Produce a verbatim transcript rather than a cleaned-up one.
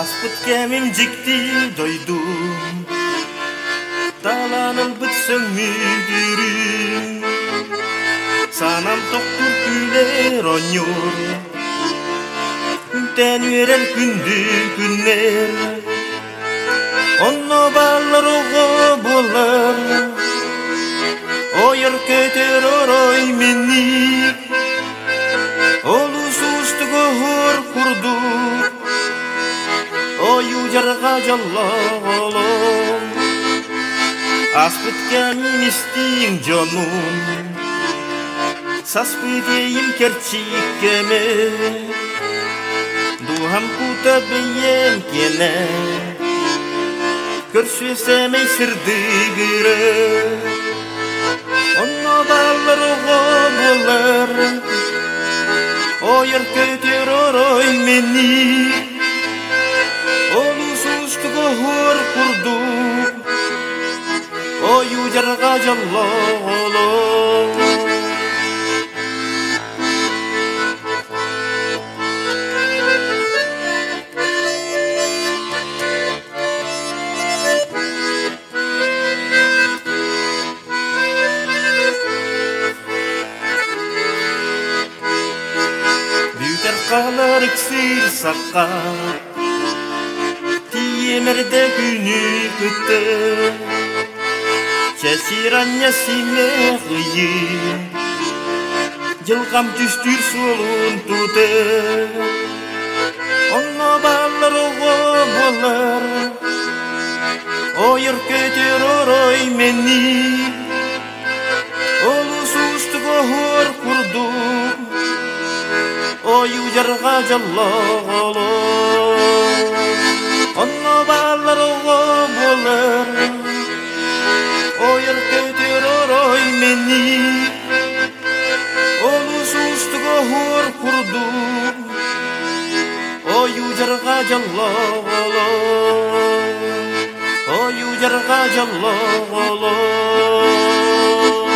Аспыт кәмім жікті дойдум, таланыл бұт сөңмүдірім. Санам тоқтур күлер оңыр, тән өрен күнді күннер. Онно балар оғы болар, ойыр көтер орой мені. Олу сұсты көғыр құрду, ойу жарға жаллағалым. Аспыт кәмін істейін жонум, саспыдейім керчик кеме. Духам кута бейем кене, көрсөсемей сырдыгыры. Онно балар оғы болар, ойыр көтер орой мені. Олу сұсты көғыр құрду, ойу жарға жаллағалым. Қалар іксір саққа, тиемерде күні күтті. Чәсиранья симе ғыйы, жылғам түстір солын тұты. Онно балар оғы болар, ойыр көтер орой мені. Олу сұсты көғыр құрду, ойу жарға жаллағалым. Онно балар оғы болар, ойыр көтер орой мені. Олу сұсты көғыр құрду, ойу жарға жаллағалым. Ойу жарға жаллағалым.